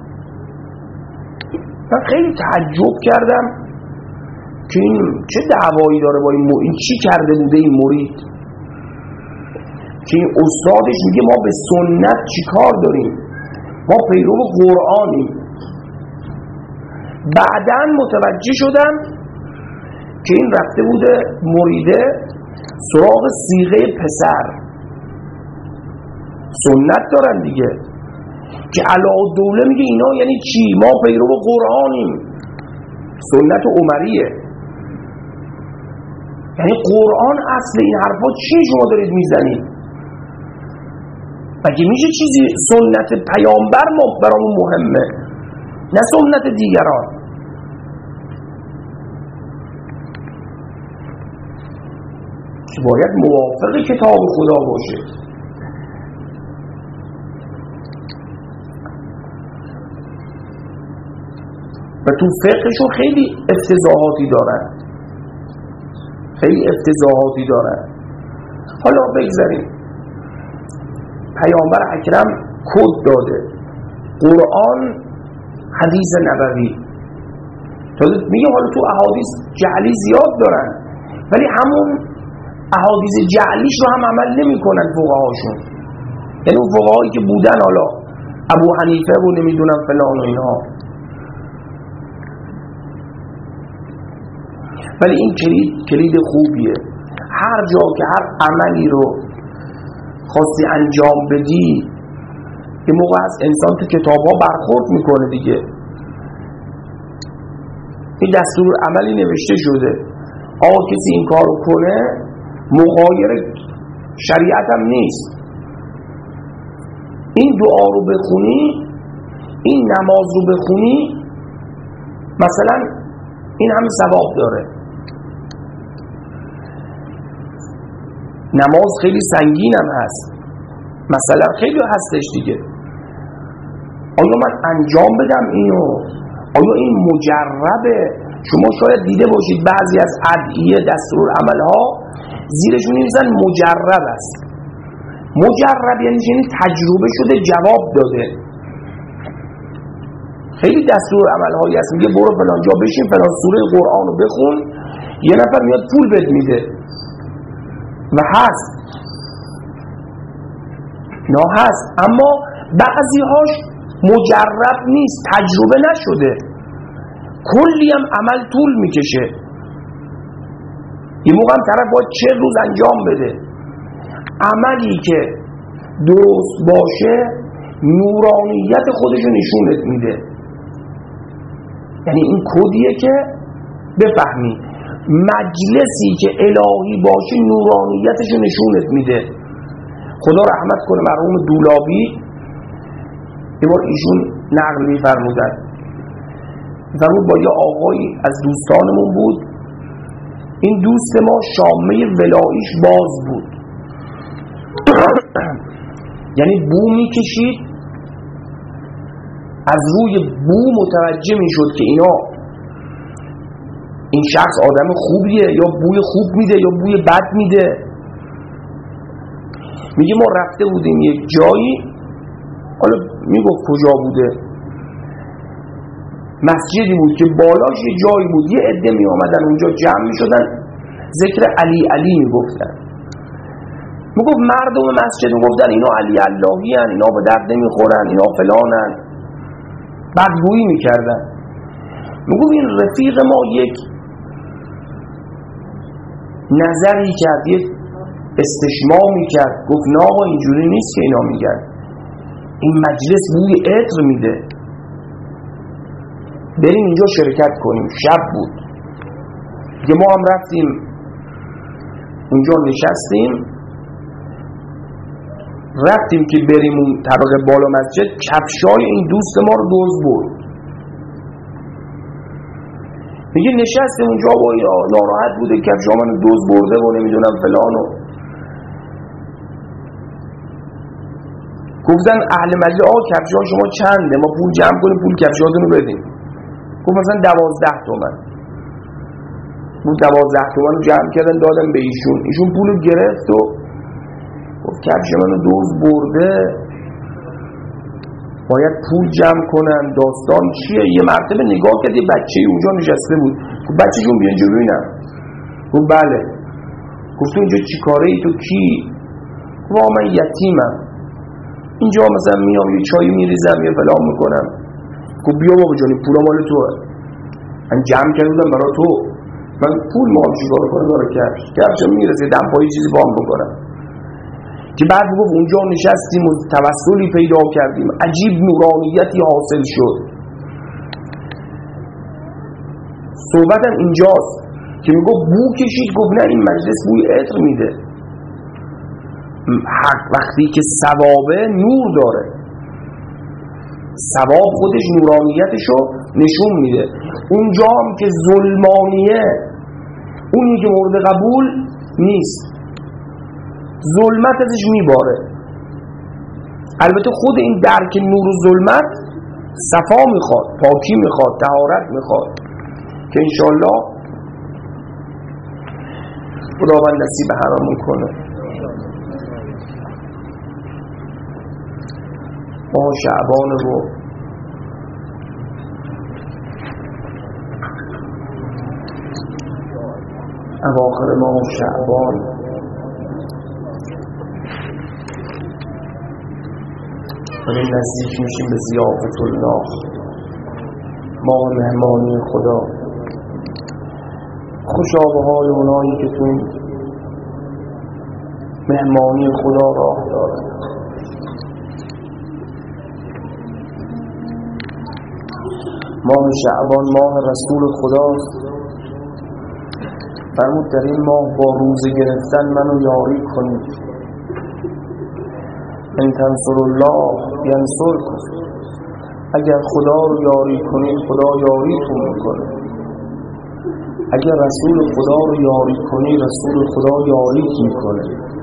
من خیلی تعجب کردم که این چه دعوایی داره با این مرید، این چی کرده بوده این مرید که این استادش میگه ما به سنت چی کار داریم، ما پیرو قرآنیم. بعداً متوجه شدم که این رفته بوده مریده سراغ صیغه پسر. سنت دارن دیگه که علادوله میگه اینا یعنی چی؟ ما پیرو قرآنیم. سنت عمریه، یعنی قرآن اصل این حرفا چی شما دارید میزنید؟ مگه میشه چیزی سنت پیامبر ما برامون مهمه نه سنت دیگران؟ که باید موافق کتاب خدا باشه. و تو فقهشون خیلی افتضاحاتی دارن، خیلی افتضاحاتی دارن. حالا بگذاریم پیامبر اکرم کد داده، قرآن حدیث نبوی. میگه حالا تو احادیث جعلی زیاد دارن ولی همون احادیث جعلیش رو هم عمل نمی کنن فقهاشون. یعنی اون فقهایی که بودن حالا ابو حنیفه و نمیدونم فلان و اینها. ولی این کلید کلید خوبیه. هر جا که هر عملی رو خواستی انجام بدی یه موقع از انسان تو کتاب ها برخورد میکنه دیگه. این دستور عملی نوشته شده، آقا کسی این کار رو کنه مغایر شریعت هم نیست. این دعا رو بخونی، این نماز رو بخونی، مثلا این همه ثواب داره. نماز خیلی سنگین هم هست، مثلا خیلی هستش دیگه. آیا من انجام بدم اینو؟ آیا این مجربه؟ شما شاید دیده باشید بعضی از ادعیه دستورالعمل‌ها زیرشون می‌نویسن مجرب است. مجرب یعنی چی؟ تجربه شده، جواب داده. خیلی دستورالعمل‌هایی هست میگه برو فلان جا بشین فلان سوره قرآن رو بخون، یه نفر میاد پول بهت میده و هست، نه هست، اما بعضی هاش مجرب نیست، تجربه نشده، کلی هم عمل طول میکشه. این موقع هم طرف باید چه روز انجام بده. عملی که درست باشه نورانیت خودشو نشونت میده. یعنی این کدیه که بفهمی مجلسی که الهی باشه نورانیتشو نشونت میده. خدا رحمت کنه مرحوم دولابی، یه بار ایشون نقل میفرمودن، فرمود با یه آقایی از دوستانمون بود، این دوست ما شامه ولاییش باز بود یعنی بو میکشید، از روی بو متوجه میشد که اینا این شخص آدم خوبیه یا بوی خوب میده یا بوی بد میده. میگه ما رفته بودیم یک جایی، حالا میگفت کجا بوده، مسجدی بود که بالاش یه جایی بود، یه عده می آمدن اونجا جمع می شدن ذکر علی علی می گفتن. میگفت مردم مسجد می گفتن اینا علی اللهی هن، اینا به درد نمی خورن، اینا فلانن، بدگویی می کردن. میگفت این رفیق ما یک نظری کرد، یک استشمام می کرد، گفت نه آقا اینجوری نیست که اینا میگن، این مجلس بوی عطر میده، بریم اینجا شرکت کنیم. شب بود که ما هم رفتیم اونجا نشستیم، رفتیم که بریم اون طبقه بالا مسجد، کفشای این دوست ما رو دزد برد. میگه نشستیم اونجا و ناراحت بوده، کفشا منو دزد برده و نمیدونم فلانو. گفتن اهل مجلس آقا کفشا شما چنده، ما پول جمع کنیم پول کفشاتون رو بدیم. گفت مثلا دوازده تومن. بود دوازده تومن رو جمع کردن دادم به ایشون، ایشون پول رو گرفت و گفت کفش منو دزد برده، باید پول جمع کنن، داستان چیه؟ یه مرتبه نگاه کرد یه بچه اونجا نشسته بود، گفت بچه‌شون بیا اینجا ببینم. گفت بله. گفت تو اینجا چی کاره ای، تو کی؟ گفت من یتیمم، اینجا مثلا میام یه چای میریزم یه فلان میکنم. گفت بیا بابا جانی پولا مال توه، من جمع کردم برای تو، من پول مال چیکار کنم برای کفش، کفشم میرسه دمپایی چیزی بام بکنم. که بعد گفت اونجا نشستیم و توسلی پیدا کردیم، عجیب نورانیتی حاصل شد. صحبتم اینجاست که میگفت بو کشید، گفت نه این مجلس بوی عطر میده. حق وقتی که ثوابه نور داره، ثواب خودش نورانیتشو نشون میده. اونجا هم که ظلمانیه، اونی که مورد قبول نیست، ظلمت ازش میباره. البته خود این درک نور و ظلمت صفا میخواد، پاکی میخواد، طهارت میخواد که انشالله خداوند نصیب هممون کنه. ماه شعبان رو اواخر ماه شعبان داریم نزدیک میشیم به ضیافت الله، ماه مهمانی خدا. خوشا به حال اونایی که تو مهمانی خدا راه دارن. ماه شعبان ماه رسول خداست. فرمود در این ماه با روزه گرفتن منو یاری کنید. ان تنصر الله ینصرکم، اگر خدا رو یاری کنید خدا یاریتون میکنه. اگر رسول خدا رو یاری کنی رسول خدا یاریت میکنه.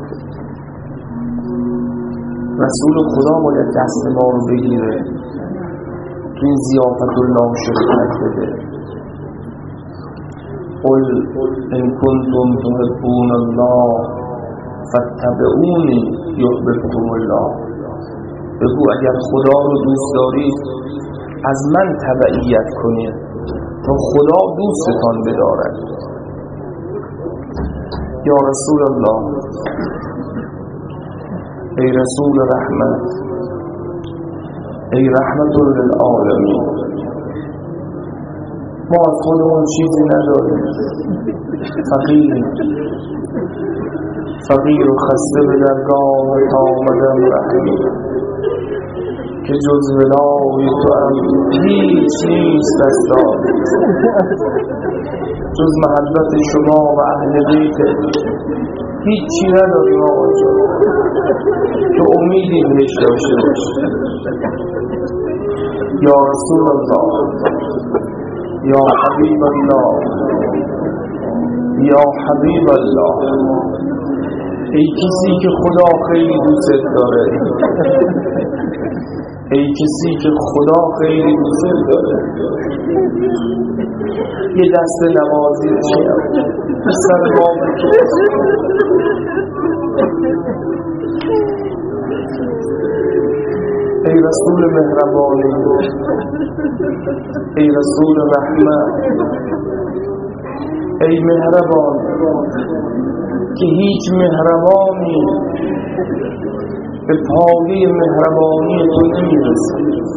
رسول خدا باید دست ما رو بگیره، تو این ضیافت الله شرکت بده. قل ان کنتم تحبون الله فاتبعونی یحببکم الله. بگو اگر خدا رو دوست دارید از من تبعیت کنید تا خدا دوستتان بدارد. یا رسول الله، ای رسول رحمت، ای رحمت للعالمین، ما از خودمون چیزی نداریم، فقیریم، فقیر و خسته به درگاه تا آمدم رحمی، که جز ولای تو هم هیچ نیست دستان، جز محبت شما و اهل بیت هیچی نداریم آقا جان که امیدی بهش داشته باشیم. یا رسول الله، یا حبیب الله، یا حبیب الله، ای کسی که خدا خیلی دوست داره، ای کسی که خدا خیلی دوست داره، یه دست نمازی چیم سر ما بکن. ای رسول مهربانی، ای رسول رحمت، ای مهربان که هیچ مهربانی به پایه مهربانی تو نمیرسه،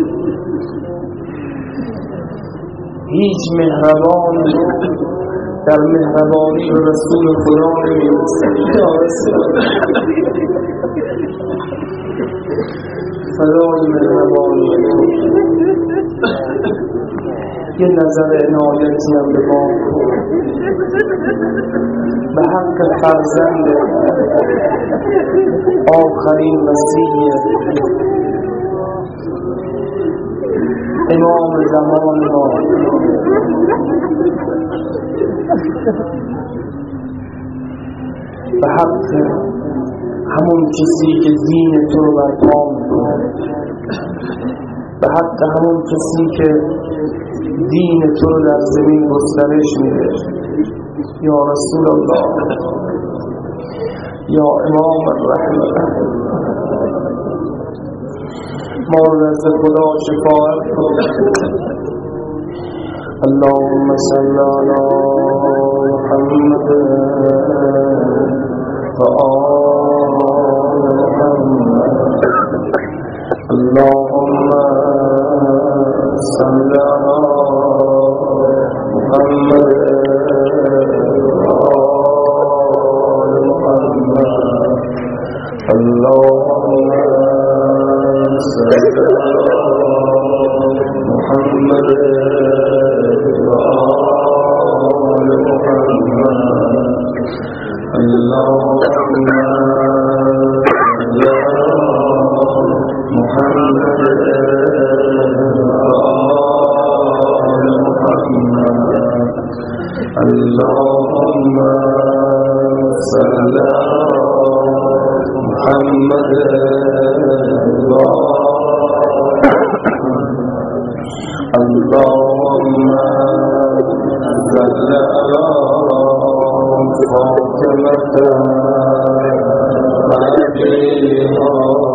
هیچ مهربانی در مهربانی به رسول خدا نمیرسه. یا رسول فدای مهربانی تو یه نظر عنایتی هم به ما کن به حق فرزند آخرین مسیح امام زمان ما، به حق همون کسی که دین تو رو برپا میکنه، به حق همون کسی که دین تو رو در زمین گسترش میده. یا رسول الله، یا امام الرحمت، ما رو نزد خدا شفاعت کن. اللهم صل علی محمد و آل محمد. اللهم صل علی محمد و آل محمد. اللهم صل علی محمد و آل محمد. اللهم صل علی محمد و آل محمد. اللهم صل علی محمد و اللهم صل علی فاطمة وأبيها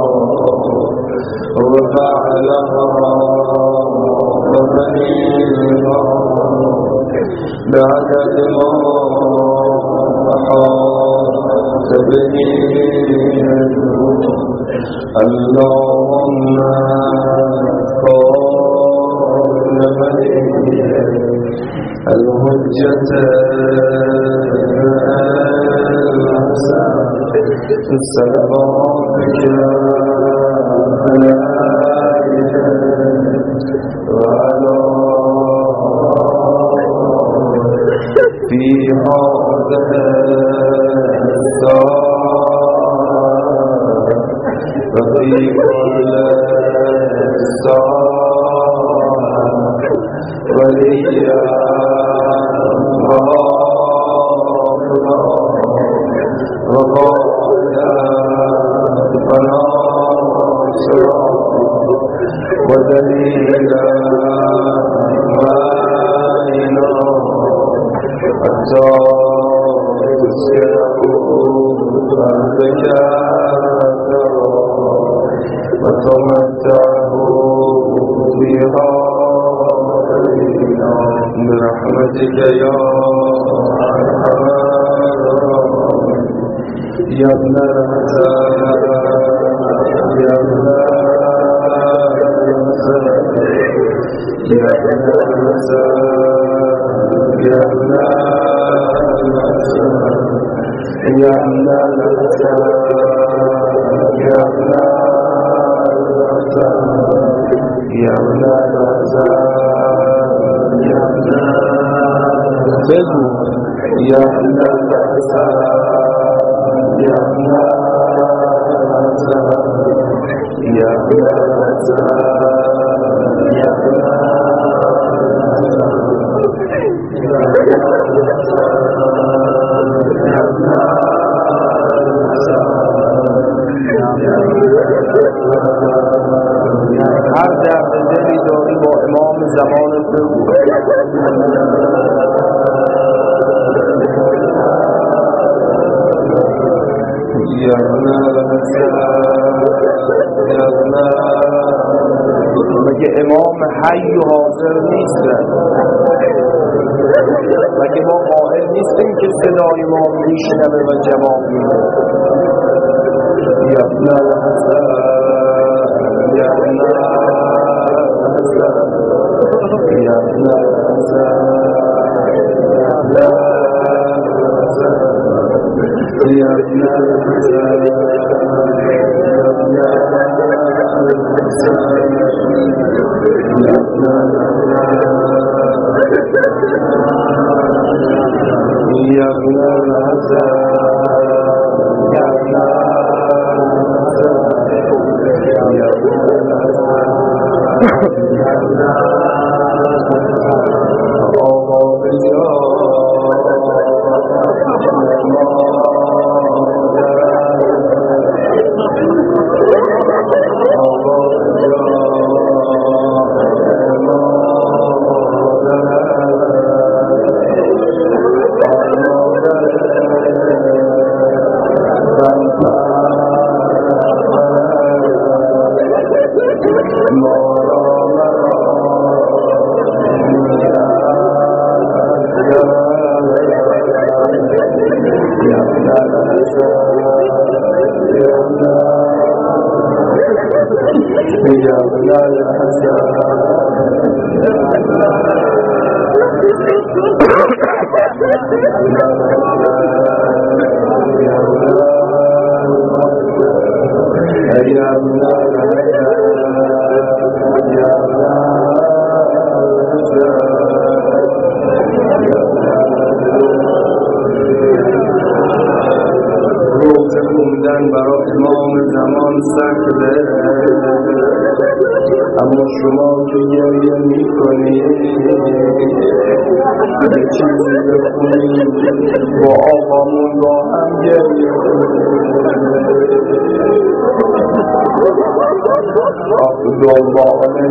وبعلها وبنيها بعدد ما أحاط به. اللهم كن ولي الحجة الحسن صلواتك على وعلى في هذا الساعة وفي كل ساعة وليا برحمتك يا أرحم يا ابن الحسن يا ابن الحسن يا ابن الحسن يا ابن الحسن يا ابن الحسن يا ابن الحسن يا ابن الحسن يا ابن يا ابن الحسن يا ابن الحسن يا ابن الحسن يا ابن هر درد دلی داری با امام زمانت بگو یا ابن الحسن یا ابن مگه امام حی و حاضر نیستن؟ مگه ما قائل نیستیم که صدای ما میشنوه و جواب میده؟ یا ابن الحسن یا ابن الحسن یا ابن الحسن یا ابن الحسن یا ابن الحسن يا ابن يا ابن الحسن يا ابن الحسن يا ابن الحسن يا ابن برای امام زمان سخته، اما شما که گریه میکنید یه چیزی بخونید با آقامون با هم گریه کنید. دنباله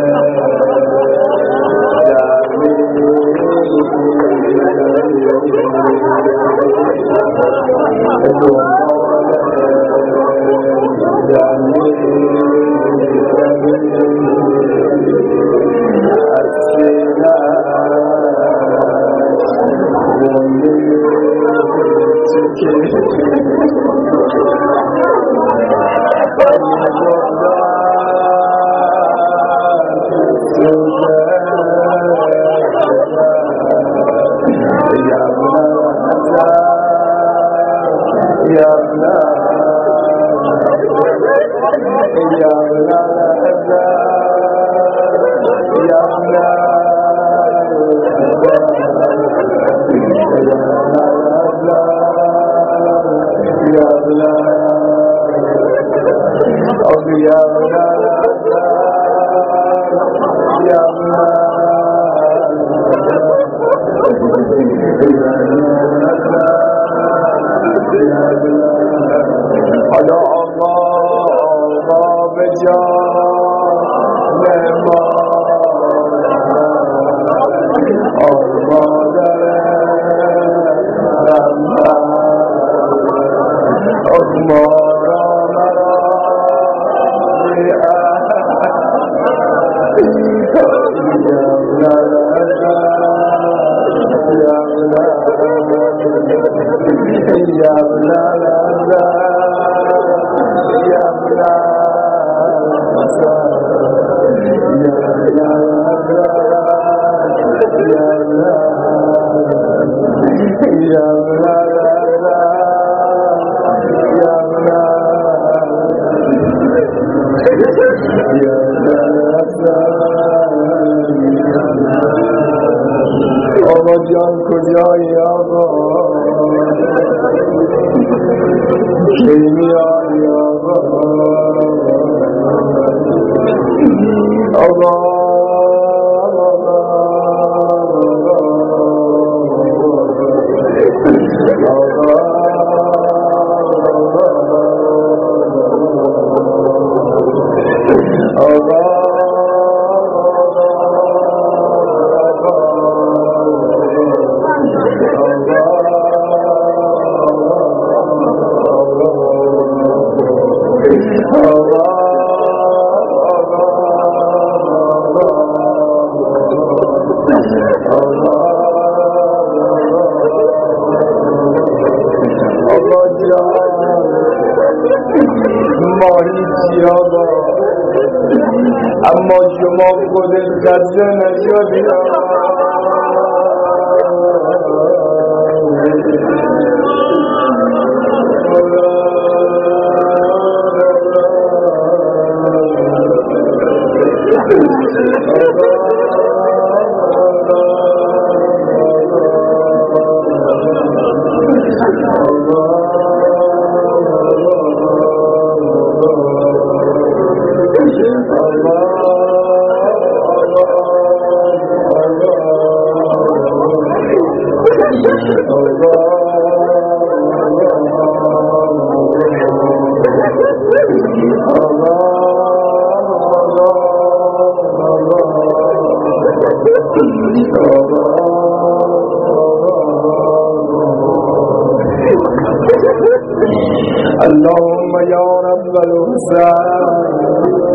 حالا آقا آقا به جان ما آقا داره رحمت آقا را مرا آقا جان کجایی آقا کی میایی آقا آقا اما شما خودت خسته نشدی اللهم يا رب الحسين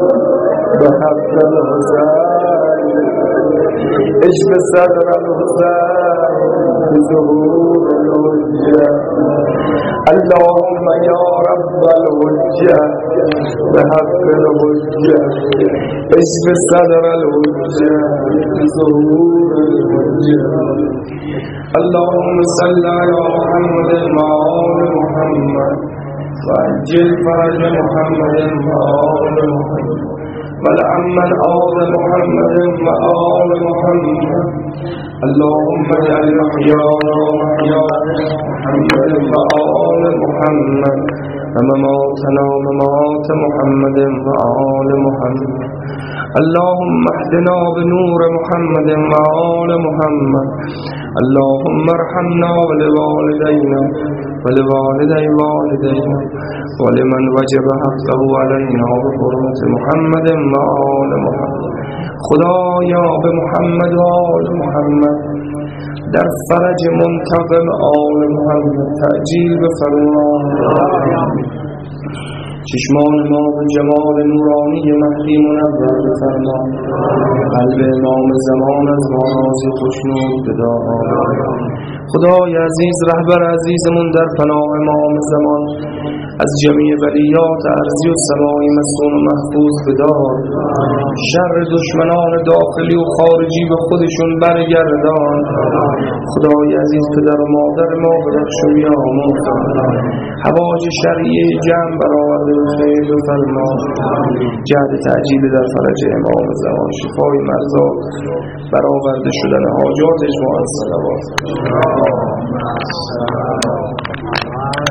بحق الحسين اشف صدر الحسين بظهور الحجة اللهم يا رب الحجة بحق الحجة اشف صدر الحجة بظهور الحجة اللهم صل على محمد وآل محمد وعجل فرج محمد وآل محمد والأمن آل محمد وآل محمد اللهم اجعل محيانا ومحيا محمد وآل محمد ومماتنا وممات محمد وآل محمد اللهم اهدنا بنور محمد وآل محمد اللهم ارحمنا ولوالدينا ولوالدي والدينا ولمن وجب حقه علينا بحرمة محمد وآل محمد خدایا به محمد و آل محمد در فرج منتقم آل محمد تعجیل بفرما چشمان ما به جمال نورانی مهدی منور بفرما قلب امام زمان از مانازی خوشنود بدار خدای عزیز رهبر عزیزمون در پناه امام زمان از جمیع بلیات ارضی و سماعی مسئول و محفوظ بدار شر دشمنان داخلی و خارجی به خودشون برگردان خدای عزیز پدر و مادر ما ببخش و بیامرز حواج شرعیه جمع برآورده و خیر بفرما جهد تعجیل در فرج امام زمان شفای مرزا برآورده شدن حاجاتش و از صلوات